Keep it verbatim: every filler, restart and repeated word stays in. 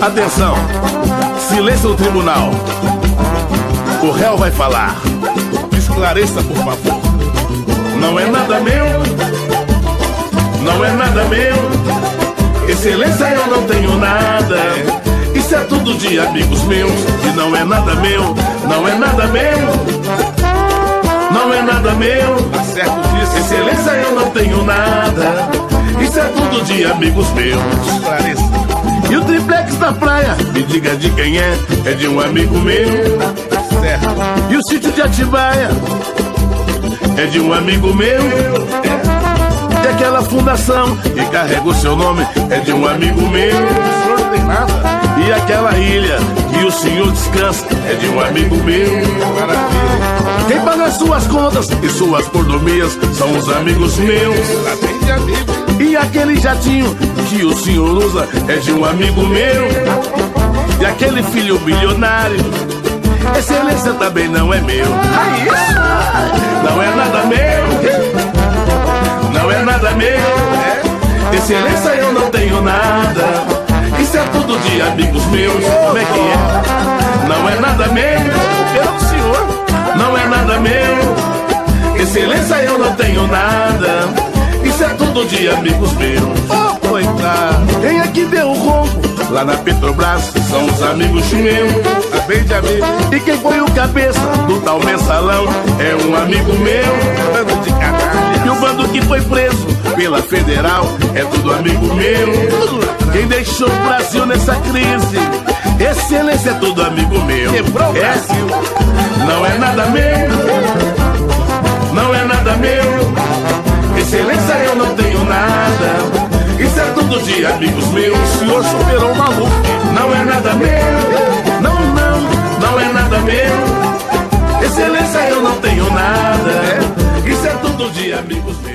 Atenção, silêncio no tribunal. O réu vai falar. Esclareça, por favor. Não é nada meu, não é nada meu. Excelência, eu não tenho nada. Isso é tudo de amigos meus. E não é nada meu, não é nada meu. Não é nada meu. Tá certo disso. Excelência, eu não tenho nada. Isso é tudo de amigos meus. Esclareça. E o triplex da praia, me diga de quem é. É de um amigo meu. Tá certo. E o sítio de Atibaia é de um amigo meu. E aquela fundação que carrega o seu nome é de um amigo meu. O senhor não tem nada. E aquela ilha que o senhor descansa é de um amigo meu. Maravilha. Quem paga suas contas e suas mordomias são os amigos meus. Lá tem de amigo. E aquele jatinho que o senhor usa é de um amigo meu. E aquele filho bilionário, excelência também não é meu. Ah, isso? Não é nada meu. Não é nada meu. É. Excelência, eu não tenho nada. Isso é tudo de amigos meus. Como é que é? Não é nada meu. Pelo senhor. Não é nada meu. Excelência, eu não tenho nada. Isso é tudo de amigos meus. Oh, coitado. Quem é que deu o ronco lá na Petrobras? São os amigos meus. Tá bem de amigo. E quem foi o cabeça do tal mensalão? É um amigo meu. Bando de canalha. E o bando que foi preso pela Federal é tudo amigo meu. Quem deixou o Brasil nessa crise? Excelência, é tudo amigo meu. Quebrou o Brasil. Não é nada meu. Não é nada meu. Excelência, eu não tenho nada. Isso é tudo de amigos meus. O senhor superou o maluco. Não é nada meu. Não, não, não é nada meu. Excelência, eu não tenho nada. Isso é tudo de amigos meus.